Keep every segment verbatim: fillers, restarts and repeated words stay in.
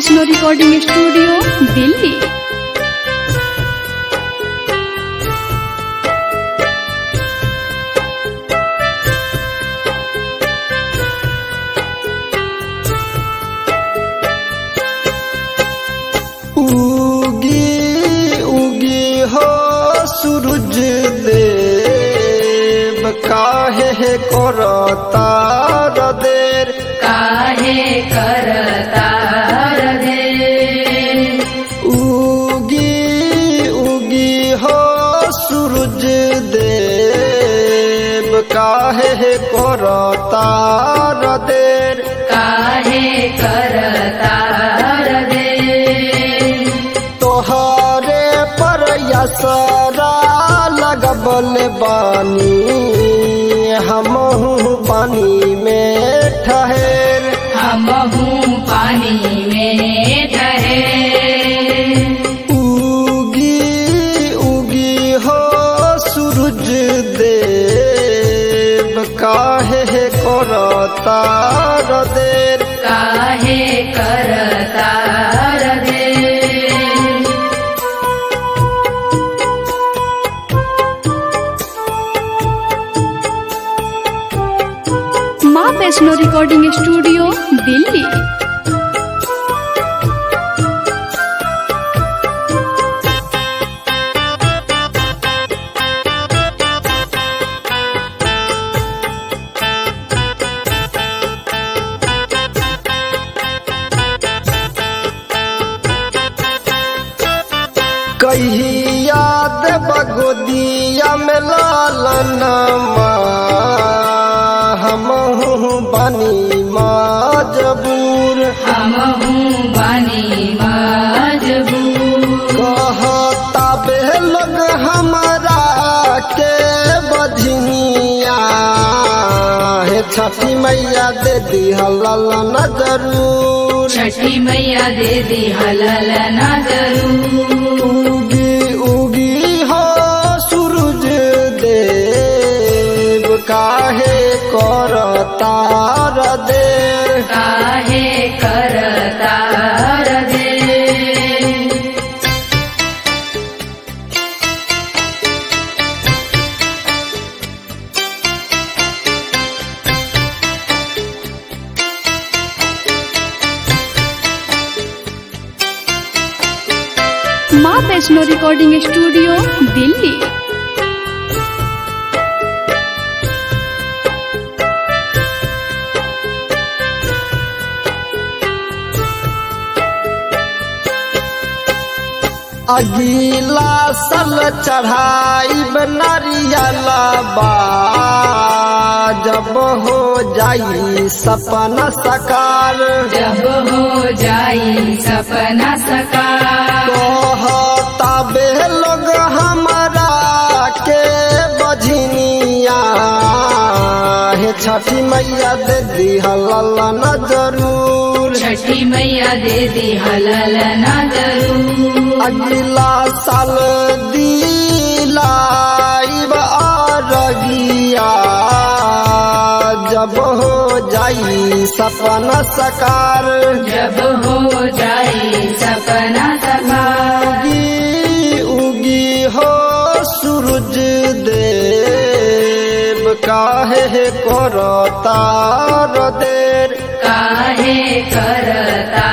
Vaishno recording studio Delhi. उगी उगी हो सूरज देव, काहे करता देर, काहे करता देर। उगी उगी हो सूरज देव, काहे करता देर, काहे करता देर। तोहरे पर यसरा लगबल बानी, हमहू पानी में ठहर, हमहू पानी में ठहर। उगी उगी हो सूरज देव, काहे करता देर, काहे करता देर। माँ वैष्णो रिकॉर्डिंग स्टूडियो दिल्ली। कहिया देव गोदिया में लालनमा, हमहू बानी मजबूर, हमहू बानी मजबूर। कहता बे लोग हमरा के बधनिया, हे छठी मैया दे दी हलाल न जरूर, छठी मैया दे दी हलाल ना जरूर। उगी उगी हो सूरज देव, काहे करता देर, काहे करता देर। माँ वैष्णो रिकॉर्डिंग स्टूडियो दिल्ली। अगला साल चढ़ाई नारियला बा, जब हो जाई सपना सकार, जब हो जाई सपना साकार। कहता बे लोग हमरा के बझनिया, हे छठी मैया दे दी हलाल न जरूर, छठी मैया दे दी हलाल ना जरूर। अगला साल दिलाई अरगिया, जब हो जाई सपना सकार, जब हो जाई सपना साकार। उगी उगी हो सूरज देव, काहे करता देर, काहे करता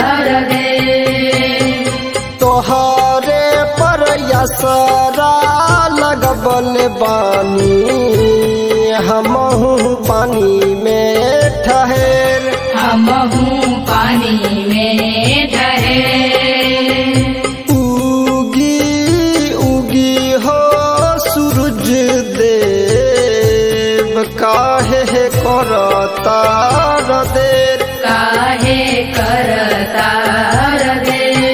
देर। तोहरे पर यसरा लगबल बानी, हमहू पानी में ठहर, हमहू पानी में ठहर। उगी उगी हो सूरज देव, काहे करता देर, काहे करता देर।